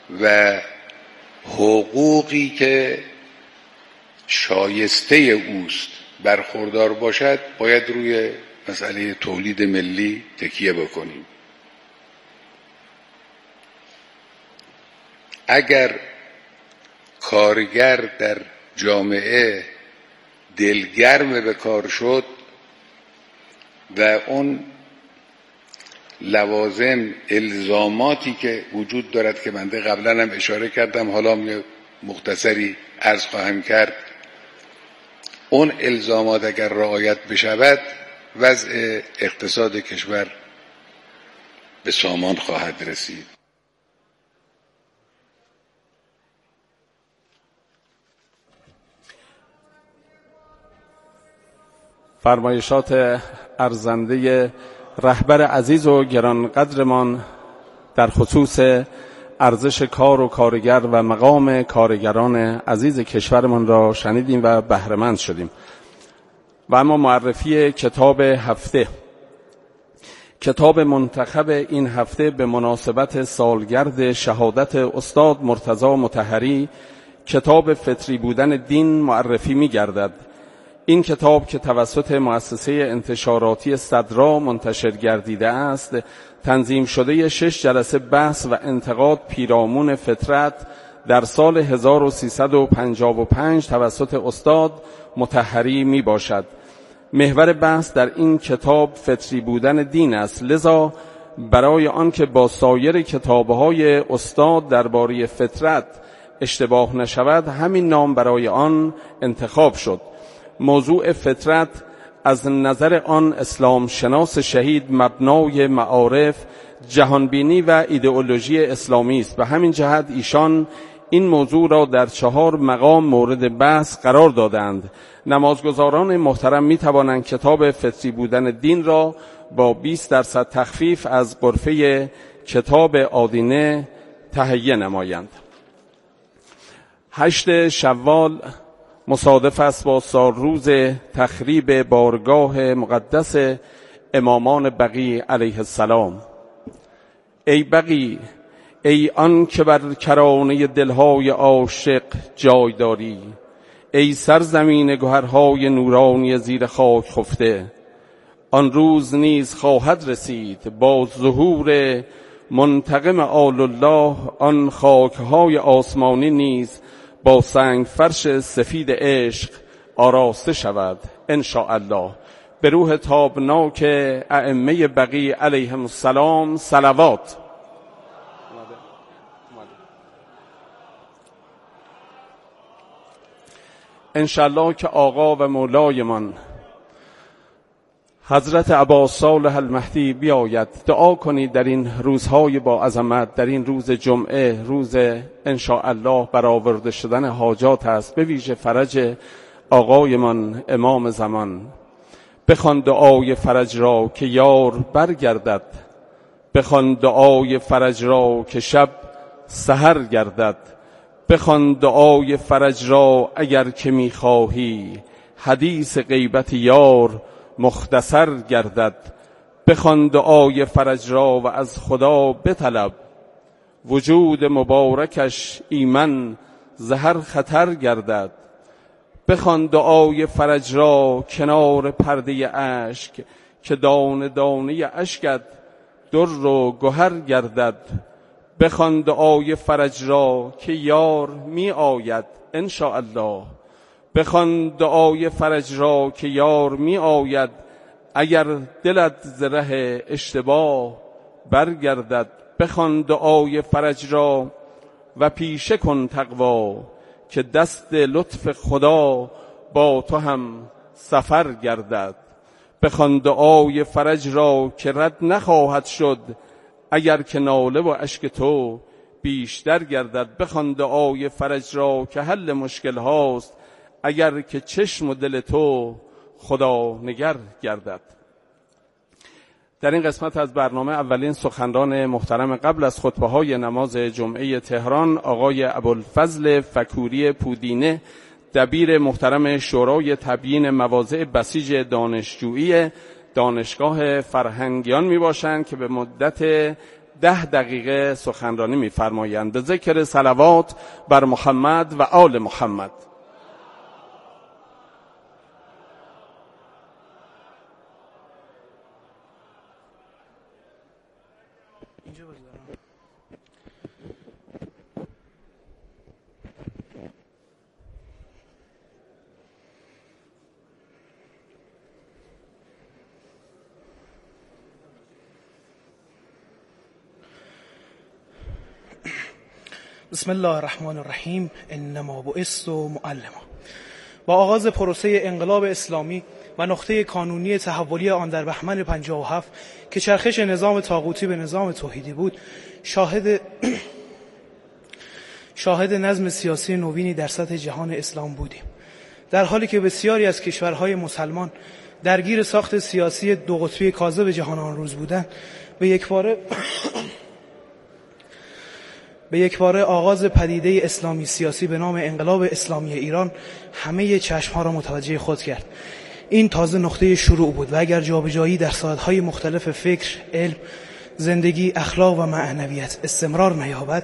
و حقوقی که شایسته اوست برخوردار باشد باید روی مسئله تولید ملی تکیه بکنیم. اگر کارگر در جامعه دلگرم به کار شد و اون لوازم الزاماتی که وجود دارد که بنده قبلا هم اشاره کردم، حالا یه مختصری عرض خواهم کرد، اون الزامات اگر رعایت بشود وضع اقتصاد کشور به سامان خواهد رسید. فرمایشات ارزنده رهبر عزیز و گرانقدرمان در خصوص ارزش کار و کارگر و مقام کارگران عزیز کشورمان را شنیدیم و بهره‌مند شدیم. و اما معرفی کتاب هفته. کتاب منتخب این هفته به مناسبت سالگرد شهادت استاد مرتضی مطهری، کتاب فطری بودن دین، معرفی می‌گردد. این کتاب که توسط مؤسسه انتشاراتی صدرا منتشر گردیده است، تنظیم شده 6 جلسه بحث و انتقاد پیرامون فطرت در سال 1355 توسط استاد مطهری می باشد. محور بحث در این کتاب فطری بودن دین است، لذا برای آنکه با سایر کتاب‌های استاد درباره فطرت اشتباه نشود، همین نام برای آن انتخاب شد. موضوع فطرت از نظر آن اسلام شناس شهید مبنای معارف، جهانبینی و ایدئولوژی اسلامی است. به همین جهت ایشان این موضوع را در 4 مقام مورد بحث قرار دادند. نمازگزاران محترم می توانند کتاب فطری بودن دین را با 20% تخفیف از غرفه کتاب آدینه تهیه نمایند. 8 شوال مصادف است با سالروز تخریب بارگاه مقدس امامان بقی علیه السلام. ای بقی، ای آن که بر کرانه دلهای عاشق جای داری، ای سرزمین گوهرهای نورانی زیر خاک خفته، آن روز نیز خواهد رسید با ظهور منتقم آل الله، آن خاکهای آسمانی نیز با سنگ فرش سفید عشق آراسته شود ان شاء الله. به روح تابناک ائمه بقی علیهم السلام صلوات. ان شاء الله که آقا و مولایمان حضرت عباس صالح المهدی بیاید. دعا کنید در این روزهای با عظمت، در این روز جمعه، روز ان شاء الله برآورده شدن حاجات است، به ویژه فرج آقایمان امام زمان. بخوان دعای فرج را که یار برگردد، بخوان دعای فرج را که شب سحر گردد، بخوان دعای فرج را اگر که می‌خواهی حدیث غیبت یار مختصر گردد. بخوان دعای فرج را و از خدا بطلب، وجود مبارکش ایمن زهر خطر گردد. بخوان دعای فرج را کنار پرده اشک، که دانه دانه اشکت در و گهر گردد. بخوان دعای فرج را که یار می آید ان شاء الله. بخوان دعای فرج را که یار می آید، اگر دلت ز ره اشتباه برگردد. بخوان دعای فرج را و پیشه کن تقوا، که دست لطف خدا با تو هم سفر گردد. بخوان دعای فرج را که رد نخواهد شد، اگر که ناله و اشک تو بیشتر گردد. بخوان دعای فرج را که حل مشکل هاست، اگر که چشم و دل تو خدا نگر گردد. در این قسمت از برنامه اولین سخنران محترم قبل از خطبه‌های نماز جمعه تهران، آقای ابوالفضل فکوری پودینه، دبیر محترم شورای تبیین مواضع بسیج دانشجویی دانشگاه فرهنگیان می باشند که به مدت 10 دقیقه سخنرانی می‌فرمایند به ذکر صلوات بر محمد و آل محمد. بسم الله الرحمن الرحیم. انما بعثت معلما. با آغاز پروسه انقلاب اسلامی و نقطه کانونی تحولی آن در بهمن 57 که چرخش نظام طاغوتی به نظام توحیدی بود، شاهد نظم سیاسی نوینی در سطح جهان اسلام بودیم. در حالی که بسیاری از کشورهای مسلمان درگیر ساخت سیاسی دو قطبی کاذب جهان آن روز بودند، به یک باره آغاز پدیده اسلامی سیاسی به نام انقلاب اسلامی ایران همه چشمها را متوجه خود کرد. این تازه نقطه شروع بود و اگر جابجایی در ساحت‌های مختلف فکر، علم، زندگی، اخلاق و معنویت استمرار نیابد،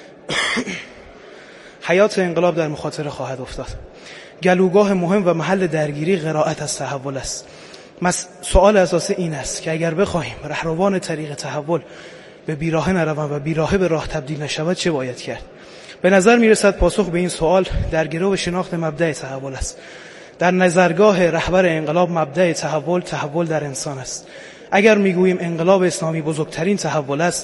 حیات انقلاب در مخاطره خواهد افتاد. گلوگاه مهم و محل درگیری قرائت از تحول است. سوال اساسی این است که اگر بخواهیم رهروان طریق تحول به بیراه نروند و بیراه به راه تبدیل نشود چه باید کرد؟ به نظر میرسد پاسخ به این سوال در گرو شناخت مبدأ تحول است. در نظرگاه رهبر انقلاب مبدأ تحول در انسان است. اگر میگوییم انقلاب اسلامی بزرگترین تحول است،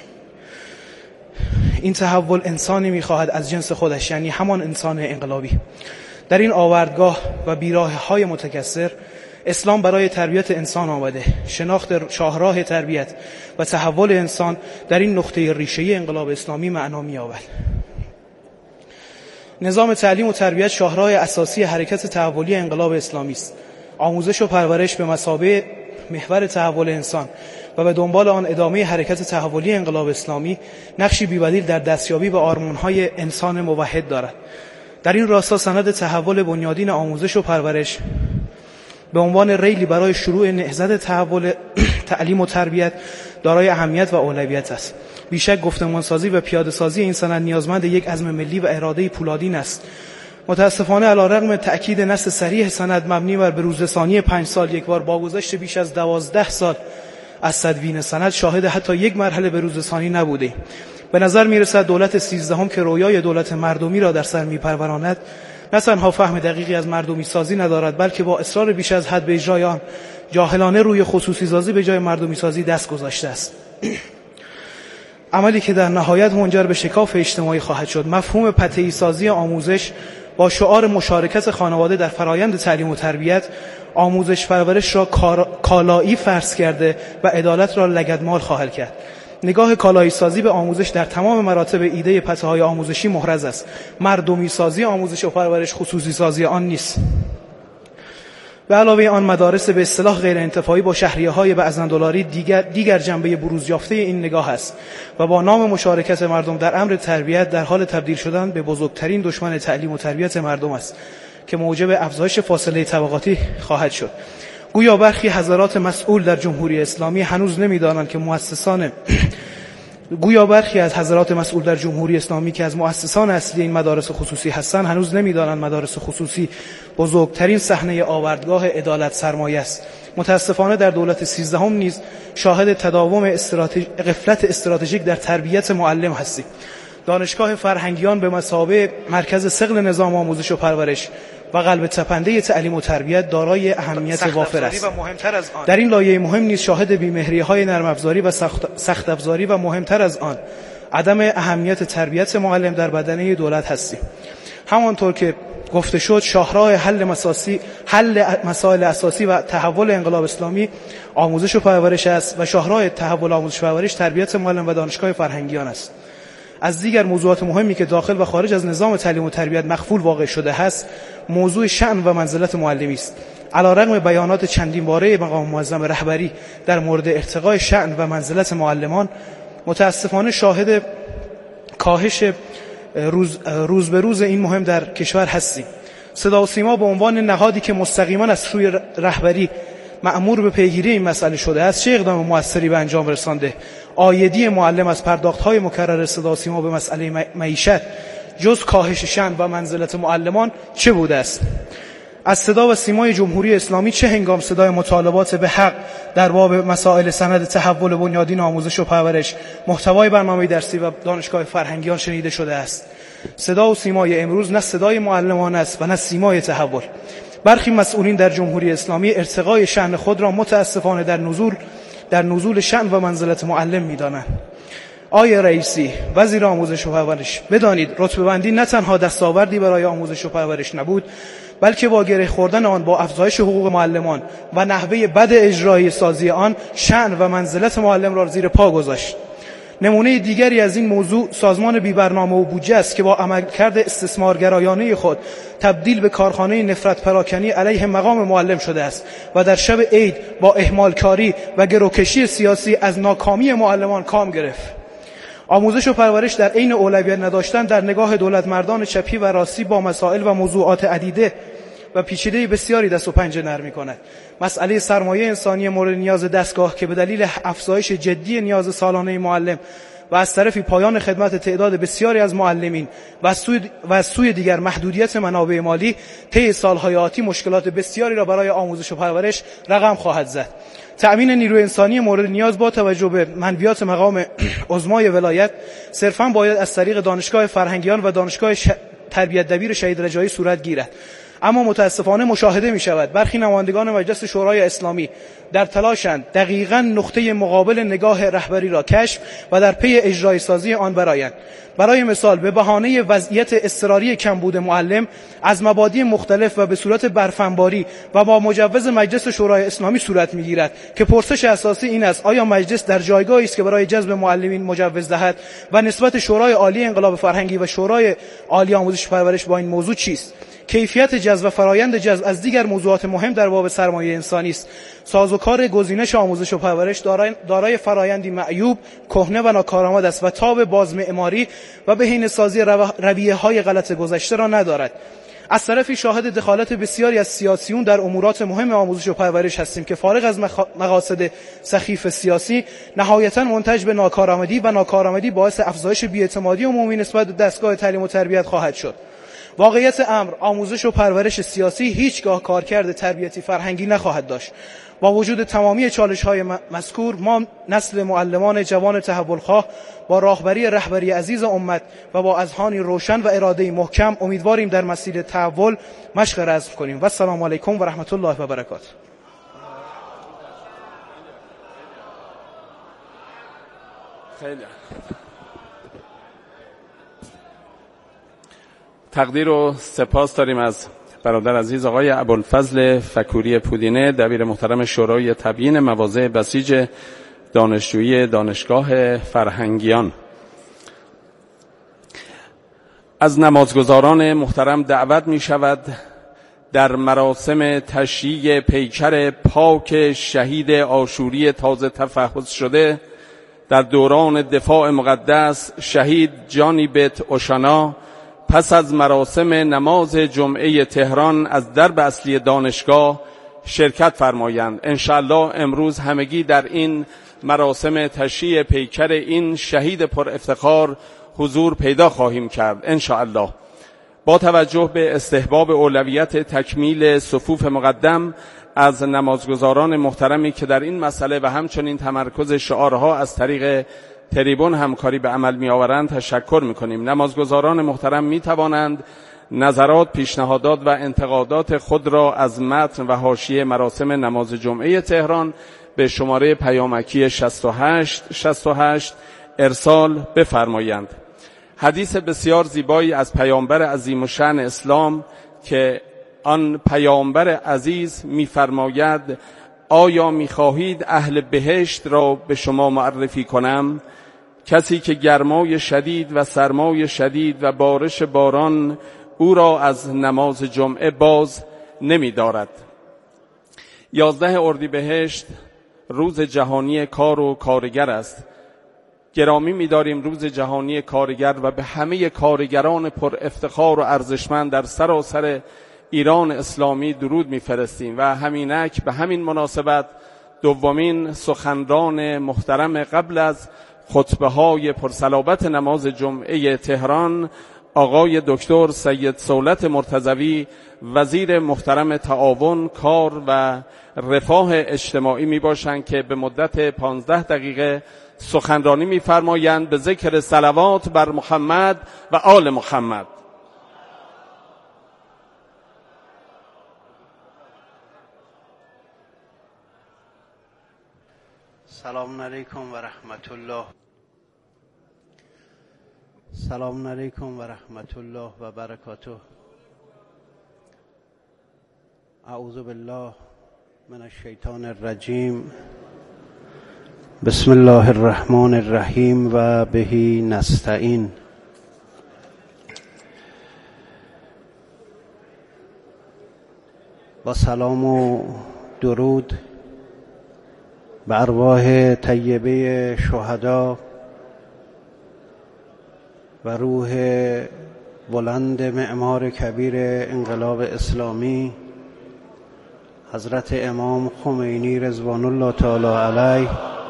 این تحول انسانی میخواهد از جنس خودش، یعنی همان انسان انقلابی. در این آوردگاه و بیراهه‌های متکثر اسلام برای تربیت انسان آمده. شناخت شاهراه تربیت و تحول انسان در این نقطه ریشه‌ای انقلاب اسلامی معنا می‌یابد. نظام تعلیم و تربیت شاهراه اساسی حرکت تحولی انقلاب اسلامی است. آموزش و پرورش به مثابه محور تحول انسان و به دنبال آن ادامه حرکت تحولی انقلاب اسلامی نقشی بی‌بدیل در دستیابی به آرمان‌های انسان موحد دارد. در این راستا سند تحول بنیادین آموزش و پرورش به عنوان ریلی برای شروع نهضت تحول تعلیم و تربیت دارای اهمیت و اولویت است. بیشک گفتمانسازی و پیاده‌سازی این سند نیازمند یک عزم ملی و اراده پولادین است. متاسفانه علی‌رغم تأکید نص صریح سند مبنی بر بروزرسانی 5 سال یک بار با گذشت بیش از 12 سال از تدوین سند شاهد حتی یک مرحله بروزرسانی نبوده. به نظر میرسد دولت 13 که رویای دولت مردمی را در سر میپروراند نه تنها فهم دقیقی از مردمی سازی ندارد، بلکه با اصرار بیش از حد به اجرای آن جاهلانه روی خصوصی سازی به جای مردمی سازی دست گذاشته است. عملی که در نهایت منجر به شکاف اجتماعی خواهد شد. مفهوم پته‌ای سازی آموزش با شعار مشارکت خانواده در فرایند تعلیم و تربیت آموزش پرورش را کالایی فرض کرده و عدالت را لگدمال خواهد کرد. نگاه کالایی سازی به آموزش در تمام مراتب ایده پته‌های آموزشی محرز است. مردمی سازی آموزش و پرورش خصوصی سازی آن نیست. به علاوه آن مدارس به اصطلاح غیر انتفاعی با شهریه‌های بعضاً دلاری دیگر جنبه بروز یافته این نگاه است و با نام مشارکت مردم در امر تربیت در حال تبدیل شدن به بزرگترین دشمن تعلیم و تربیت مردم است که موجب افزایش فاصله طبقاتی خواهد شد. گویا برخی حضرات مسئول در جمهوری اسلامی هنوز نمی‌دانند که که از مؤسسان اصلی این مدارس خصوصی هستند هنوز نمی‌دانند مدارس خصوصی بزرگترین صحنه آوردگاه عدالت سرمایه است. متاسفانه در دولت 13 نیز شاهد تداوم غفلت استراتژیک در تربیت معلم هستیم. دانشگاه فرهنگیان به مثابه مرکز ثقل نظام آموزش و پرورش و قلب تپنده تعلیم و تربیت دارای اهمیت وافر است. در این لایه مهم نیز شاهد بی‌مهری‌های نرم افزاری و سخت افزاری و مهمتر از آن عدم اهمیت تربیت معلم در بدنه دولت هستیم. همانطور که گفته شد شاهراه حل مسائل اساسی و تحول انقلاب اسلامی آموزش و پرورش است و شاهراه تحول آموزش و پرورش تربیت معلم و دانشگاه فرهنگیان است. از دیگر موضوعات مهمی که داخل و خارج از نظام تعلیم و تربیت مخفول واقع شده است موضوع شأن و منزلت معلمی است. علی‌رغم بیانات چندین باره مقام معظم رهبری در مورد ارتقای شأن و منزلت معلمان، متاسفانه شاهد کاهش روز به روز این مهم در کشور هستیم. صدا و سیما به عنوان نهادی که مستقیما از سوی رهبری مأمور به پیگیری این مسئله شده است چه اقدام موثری به انجام رسانده؟ عایدی معلم از پرداخت‌های مکرر صدا سیما به مسئله معیشت جز کاهش شأن و منزلت معلمان چه بوده است؟ از صدا و سیمای جمهوری اسلامی چه هنگام صدای مطالبات به حق در باب مسائل سند تحول بنیادین آموزش و پرورش، محتوای برنامه درسی و دانشگاه فرهنگیان شنیده شده است؟ صدا و سیمای امروز نه صدای معلمان است و نه سیمای تحول. برخی مسئولین در جمهوری اسلامی ارتقای شأن خود را متاسفانه در نزول شأن و منزلت معلم می‌دانند. آقای رئیسی، وزیر آموزش و پرورش، بدانید رتبه بندی نه تنها دستاوردی برای آموزش و پرورش نبود، بلکه با گره خوردن آن با افزایش حقوق معلمان و نحوه بد اجرایی سازی آن، شأن و منزلت معلم را زیر پا گذاشت. نمونه دیگری از این موضوع سازمان بی‌برنامه و بودجه است که با عملکرد استثمارگرایانه خود تبدیل به کارخانه نفرت پراکنی علیه مقام معلم شده است و در شب عید با اهمالکاری و گروکشی سیاسی از ناکامی معلمان کام گرفت. آموزش و پرورش در عین اولویت نداشتن در نگاه دولت مردان چپی و راستی با مسائل و موضوعات عدیده و پیچیده بسیاری دست و پنجه نرم می‌کند. مسئله سرمایه انسانی مورد نیاز دستگاه که به دلیل افزایش جدی نیاز سالانه معلم و از طرفی پایان خدمت تعداد بسیاری از معلمین و از سوی دیگر محدودیت منابع مالی طی سالهای آتی مشکلات بسیاری را برای آموزش و پرورش رقم خواهد زد. تأمین نیروی انسانی مورد نیاز با توجه به منویات مقام عظمای ولایت صرفاً باید از طریق دانشگاه فرهنگیان و دانشگاه تربیت دبیر شهید رجایی صورت گیرد. اما متاسفانه مشاهده می شود برخی نمایندگان مجلس شورای اسلامی در تلاشند دقیقاً نقطه مقابل نگاه رهبری را کشف و در پی اجرای سازی آن برآیند. برای مثال به بهانه وضعیت اضطراری کمبود معلم از مبادی مختلف و به صورت برفنباری و با مجوز مجلس شورای اسلامی صورت می‌گیرد که پرسش اساسی این است: آیا مجلس در جایگاهی است که برای جذب معلمین مجوز دهد و نسبت شورای عالی انقلاب فرهنگی و شورای عالی آموزش و پرورش با این موضوع چیست؟ کیفیت جذب و فرایند جذب از دیگر موضوعات مهم در باب سرمایه انسانی است. سازوکار گزینش آموزش و پرورش دارای فرایندی معیوب، کهنه و ناکارآمد است و تاب بازمعماری و بهینه‌سازی رویه‌های غلط گذشته را ندارد. از طرفی شاهد دخالت بسیاری از سیاسیون در امورات مهم آموزش و پرورش هستیم که فارغ از مقاصد سخیف سیاسی نهایتاً منتج به ناکارآمدی و ناکارآمدی باعث افزایش بی‌اعتمادی عمومی نسبت به دستگاه تعلیم و تربیت خواهد شد. واقعیت امر آموزش و پرورش سیاسی هیچگاه کارکرد تربیتی فرهنگی نخواهد داشت. با وجود تمامی چالش‌های مذکور، ما نسل معلمان جوان تحولخواه با رهبری عزیز امت و با اذهانی روشن و اراده‌ای محکم امیدواریم در مسیر تحول مشق رزم کنیم. و السلام علیکم و رحمت الله و برکاته. خیلی تقدیر و سپاس داریم از برادر عزیز آقای ابوالفضل فکوری پودینه، دبیر محترم شورای تبیین مواضع بسیج دانشجویی دانشگاه فرهنگیان. از نمازگزاران محترم دعوت می شود در مراسم تشییع پیکر پاک شهید عاشوری تازه تفحص شده در دوران دفاع مقدس شهید جانی بیت اوشانا پس از مراسم نماز جمعه تهران از درب اصلی دانشگاه شرکت فرمایند. انشاءالله امروز همگی در این مراسم تشییع پیکر این شهید پر افتخار حضور پیدا خواهیم کرد انشاءالله. با توجه به استحباب اولویت تکمیل صفوف مقدم از نمازگزاران محترمی که در این مسئله و همچنین تمرکز شعارها از طریق تریبون همکاری به عمل می آورند تشکر می کنیم. نمازگزاران محترم می توانند نظرات، پیشنهادات و انتقادات خود را از متن و حاشیه مراسم نماز جمعه تهران به شماره پیامکی 6868 ارسال بفرمایند. حدیث بسیار زیبایی از پیامبر عظیم الشأن اسلام که آن پیامبر عزیز می‌فرماید: آیا می‌خواهید اهل بهشت را به شما معرفی کنم؟ کسی که گرمای شدید و سرمای شدید و بارش باران او را از نماز جمعه باز نمی‌دارد. 11 اردیبهشت روز جهانی کار و کارگر است. گرامی می‌داریم روز جهانی کارگر و به همه کارگران پر افتخار و ارزشمند در سراسر ایران اسلامی درود می‌فرستیم و همینک به همین مناسبت دومین سخنران محترم قبل از خطبه های پرصلابت نماز جمعه تهران، آقای دکتر سید صولت مرتضوی، وزیر محترم تعاون، کار و رفاه اجتماعی می باشند که به مدت 15 دقیقه سخنرانی می فرمایند به ذکر صلوات بر محمد و آل محمد. سلام علیکم و رحمت الله. سلام علیکم و رحمت الله و برکاته. اعوذ بالله من الشیطان الرجیم. بسم الله الرحمن الرحیم و به نستعین. با سلام و درود به ارواح طیبه شهدا و روح بلند معمار کبیر انقلاب اسلامی حضرت امام خمینی رضوان الله تعالی علیه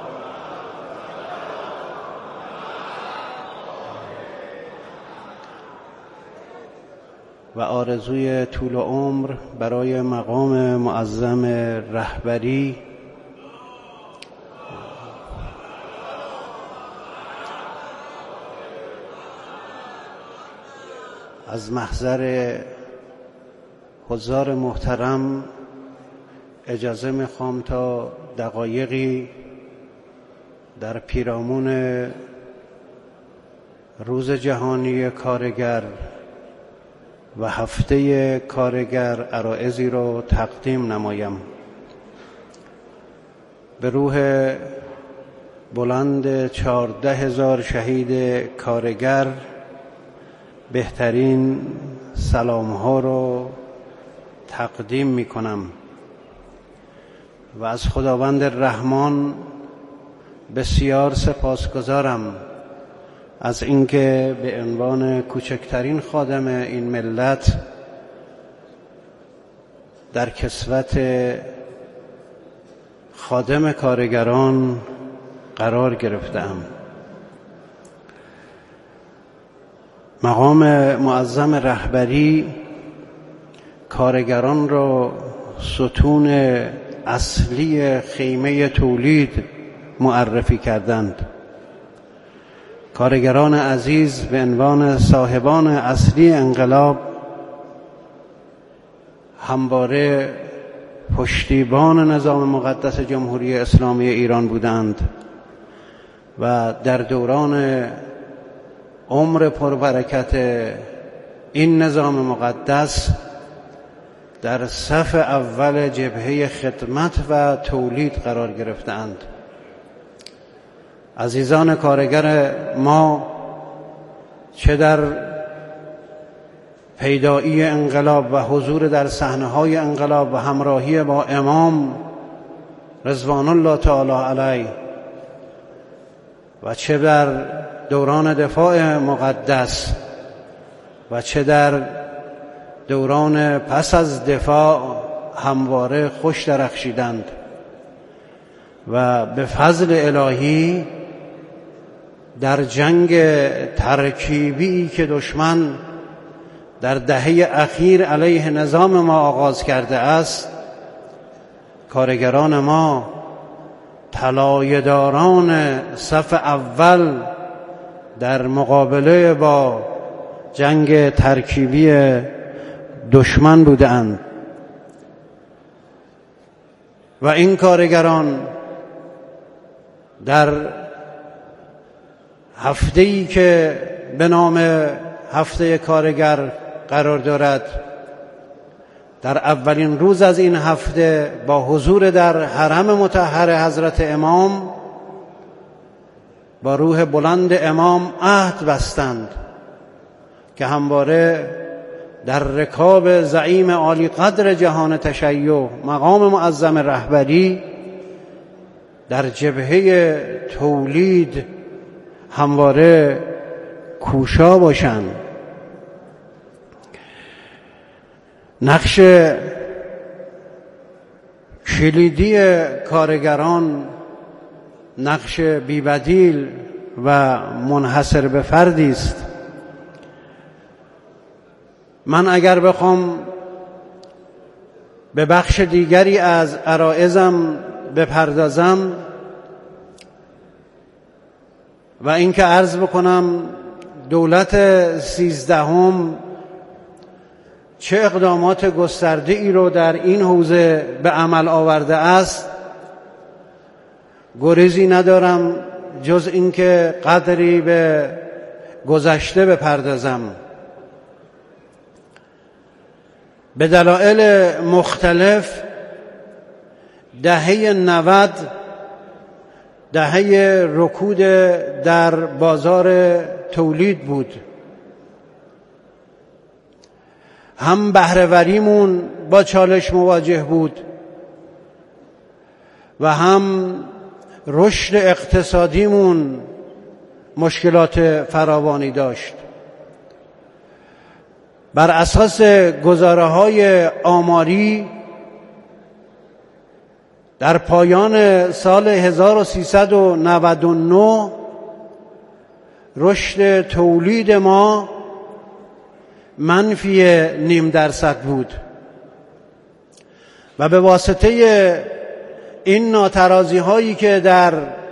و آرزوی طول عمر برای مقام معظم رهبری از محضر حضار محترم اجازه میخوام تا دقایقی در پیرامون روز جهانی کارگر و هفته کارگر عرایضی رو تقدیم نمایم. به روح بلند 14,000 شهید کارگر بهترین سلام ها رو تقدیم می کنم و از خداوند رحمان بسیار سپاسگزارم از اینکه به عنوان کوچکترین خادم این ملت در کسوت خادم کارگران قرار گرفتم. مقام معظم رهبری کارگران را ستون اصلی خیمه تولید معرفی کردند. کارگران عزیز به عنوان صاحبان اصلی انقلاب همواره پشتیبان نظام مقدس جمهوری اسلامی ایران بودند و در دوران عمر پربرکت این نظام مقدس در صف اول جبهه خدمت و تولید قرار گرفتند. عزیزان کارگر ما چه در پیدایی انقلاب و حضور در صحنه‌های انقلاب و همراهی با امام رضوان الله تعالی علیه و چه در دوران دفاع مقدس و چه در دوران پس از دفاع همواره خوش درخشیدند و به فضل الهی در جنگ ترکیبی که دشمن در دهه اخیر علیه نظام ما آغاز کرده است، کارگران ما طلایه‌داران صف اول در مقابله با جنگ ترکیبی دشمن بودند و این کارگران در هفته‌ای که به نام هفته کارگر قرار دارد، در اولین روز از این هفته با حضور در حرم مطهر حضرت امام با روح بلند امام عهد بستند که همواره در رکاب زعیم عالی قدر جهان تشیع مقام معظم رهبری در جبهه تولید همواره کوشا باشند. نقش کلیدی کارگران نقش بی‌بدیل و منحصر به فردی است. من اگر بخوام به بخش دیگری از عرایضم بپردازم و اینکه عرض بکنم دولت 13 چه اقدامات گسترده‌ای رو در این حوزه به عمل آورده است، گریزی ندارم جز اینکه قدری به گذشته بپردازم. به دلایل مختلف دهه 90 دهه رکود در بازار تولید بود. هم بهره‌وریمون با چالش مواجه بود و هم رشد اقتصادیمون مشکلات فراوانی داشت. بر اساس گزاره‌های آماری در پایان سال 1399 رشد تولید ما -0.5% بود و به واسطه این ناترازی هایی که در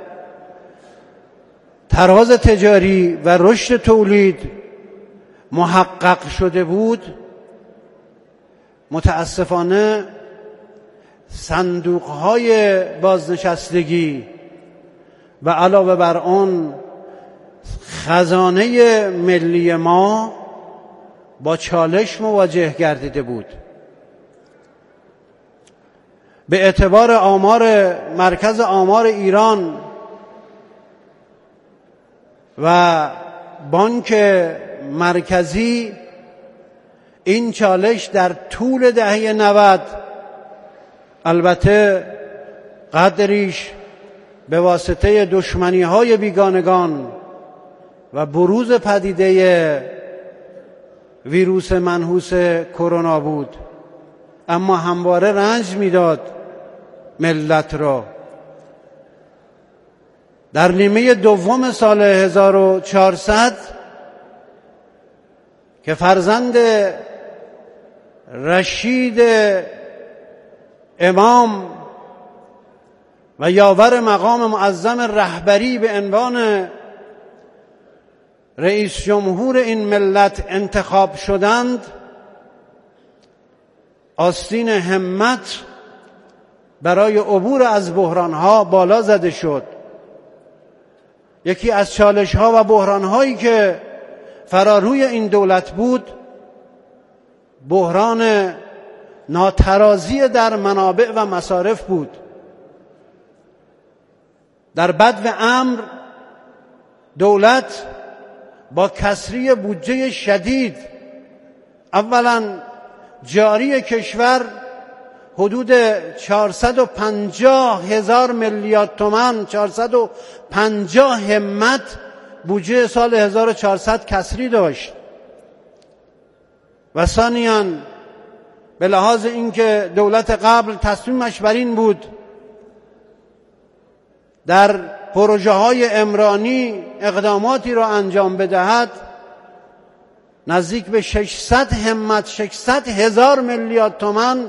تراز تجاری و رشد تولید محقق شده بود، متاسفانه صندوق های بازنشستگی و علاوه بر آن خزانه ملی ما با چالش مواجه گردیده بود. به اعتبار آمار مرکز آمار ایران و بانک مرکزی، این چالش در طول دهه 90 البته قدریش به واسطه دشمنی‌های بیگانگان و بروز پدیده ویروس منحوس کرونا بود، اما همواره رنج میداد ملت را. در نیمه دوم سال 1400 که فرزند رشید امام و یاور مقام معظم رهبری به عنوان رئیس جمهور این ملت انتخاب شدند، آستین همت برای عبور از بحرانها بالا زده شد. یکی از چالش‌ها و بحران‌هایی که فراروی این دولت بود، بحران ناترازی در منابع و مصارف بود. در بدو امر دولت با کسری بودجه شدید، اولا جاری کشور حدود 450,000 میلیارد تومان، 450 همت بودجه سال 1400 کسری داشت و ثانیاً به لحاظ اینکه دولت قبل تصمیمش بر این بود در پروژه های عمرانی اقداماتی را انجام بدهد، نزدیک به 600 همت، 600,000 میلیارد تومان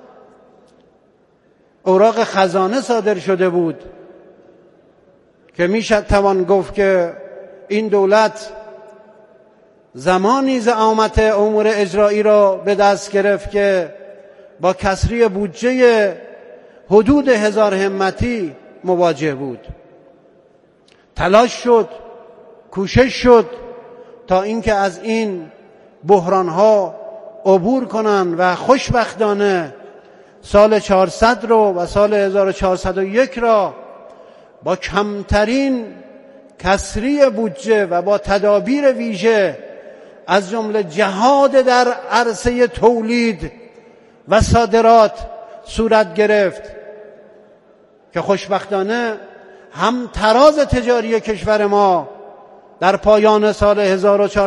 اوراق خزانه صادر شده بود که میشه توان گفت که این دولت زمانی زعامت امور اجرایی را به دست گرفت که با کسری بودجه حدود 1000 همتی مواجه بود. تلاش شد، کوشش شد تا اینکه از این بحرانها عبور کنند و خوشبختانه سال 400 رو و سال 1401 را با کمترین کسری بودجه و با تدابیر ویژه از جمله جهاد در عرصه تولید و صادرات صورت گرفت که خوشبختانه هم تراز تجاری کشور ما در پایان سال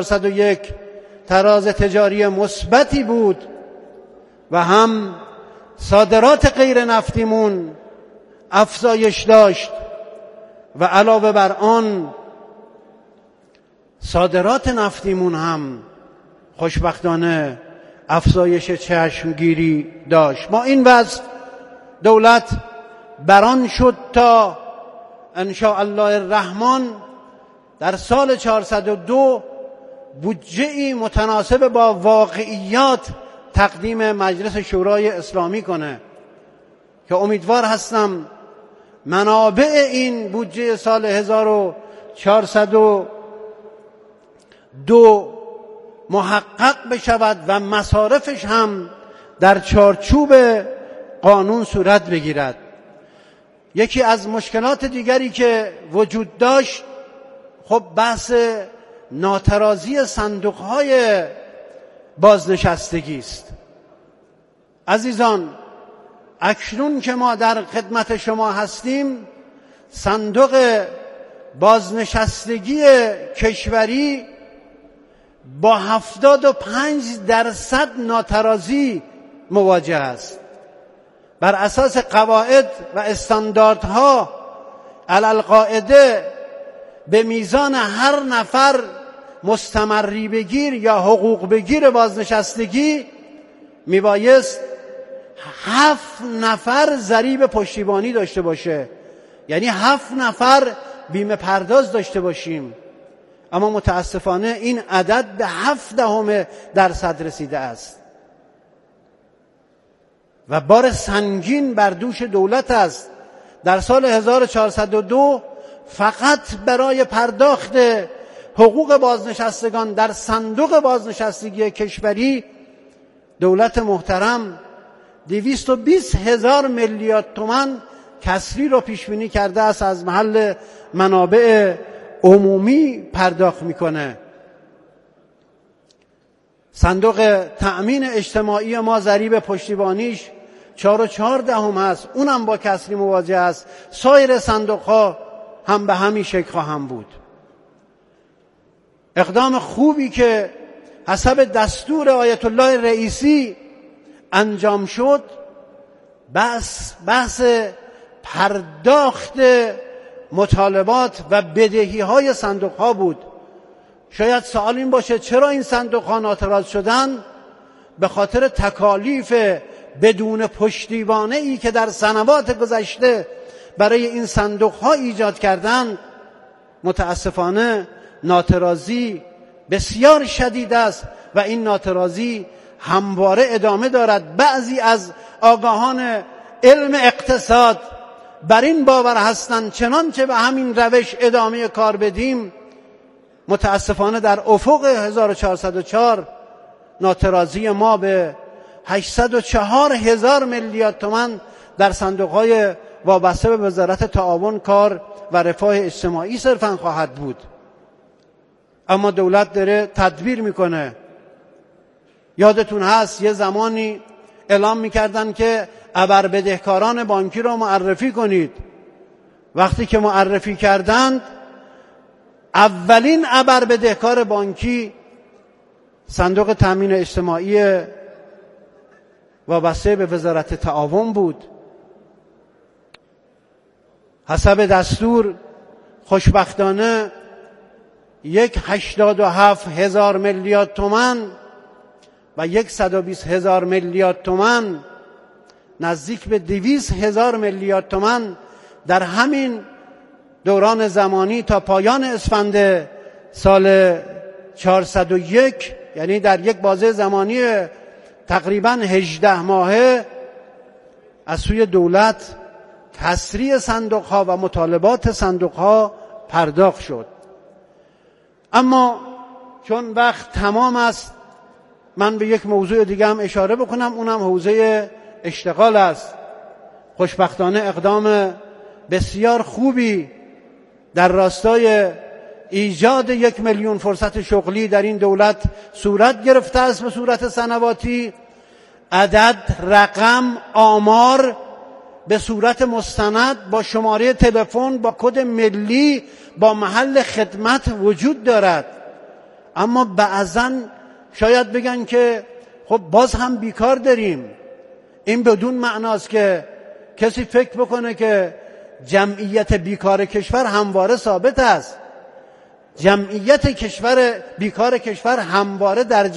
1401 تراز تجاری مثبتی بود و هم صادرات غیر نفتیمون افزایش داشت و علاوه بر آن صادرات نفتیمون هم خوشبختانه افزایش چشمگیری داشت. ما این وضع دولت بران شد تا ان شاء الله الرحمن در سال 402 بودجه‌ای متناسب با واقعیات تقدیم مجلس شورای اسلامی کنه که امیدوار هستم منابع این بودجه سال 1402 محقق بشود و مصارفش هم در چارچوب قانون صورت بگیرد. یکی از مشکلات دیگری که وجود داشت خب بحث ناترازی صندوق‌های بازنشستگی است. عزیزان، اکنون که ما در خدمت شما هستیم، صندوق بازنشستگی کشوری با 75% ناترازی مواجه است. بر اساس قواعد و استانداردها علالقاعده به میزان هر نفر مستمری بگیر یا حقوق بگیر بازنشستگی میبایست 7 نفر ضریب پشتیبانی داشته باشه، یعنی 7 نفر بیمه پرداز داشته باشیم. اما متاسفانه این عدد به 0.7% رسیده است و بار سنگین بر دوش دولت است. در سال 1402 فقط برای پرداخت حقوق بازنشستگان در صندوق بازنشستگی کشوری دولت محترم 220,000 میلیارد تومان کسری رو پیش بینی کرده است از محل منابع عمومی پرداخت میکنه. صندوق تأمین اجتماعی ما ضریب پشتیبانیش 4.4 هست، اونم با کسری مواجه است. سایر صندوق ها هم به همین شکل خواهم بود. اقدام خوبی که حسب دستور آیت الله رئیسی انجام شد بحث پرداخت مطالبات و بدهی های صندوق ها بود. شاید سوال این باشه چرا این صندوق ها ناتراز شدن؟ به خاطر تکالیف بدون پشتیبانی ای که در سنوات گذشته برای این صندوق ها ایجاد کردند. متاسفانه ناترازی بسیار شدید است و این ناترازی همواره ادامه دارد. بعضی از آگاهان علم اقتصاد بر این باور هستند چنانچه به همین روش ادامه کار بدیم متاسفانه در افق 1404 ناترازی ما به 804,000 میلیارد تومان در صندوق‌های وابسته به وزارت تعاون، کار و رفاه اجتماعی صرفاً خواهد بود. اما دولت داره تدبیر میکنه. یادتون هست یه زمانی اعلام میکردن که ابربدهکاران بانکی رو معرفی کنید. وقتی که معرفی کردند اولین ابربدهکار بانکی صندوق تامین اجتماعی وابسته به وزارت تعاون بود. حسب دستور خوشبختانه 87,000 میلیارد تومان و 120,000 میلیارد تومان نزدیک به 200,000 میلیارد تومان در همین دوران زمانی تا پایان اسفند سال 401 یعنی در یک بازه زمانی تقریباً 18 ماهه از سوی دولت کسری صندوق‌ها و مطالبات صندوق‌ها پرداخت شد. اما چون وقت تمام است من به یک موضوع دیگه هم اشاره بکنم، اونم حوزه اشتغال است. خوشبختانه اقدام بسیار خوبی در راستای ایجاد 1,000,000 فرصت شغلی در این دولت صورت گرفته است به صورت سنواتی. عدد، رقم، آمار به صورت مستند با شماره تلفن، با کد ملی، با محل خدمت وجود دارد. اما بعضن شاید بگن که خب باز هم بیکار داریم. این بدون معناست که کسی فکر بکنه که جمعیت بیکار کشور همواره ثابت است. جمعیت بیکار کشور همواره در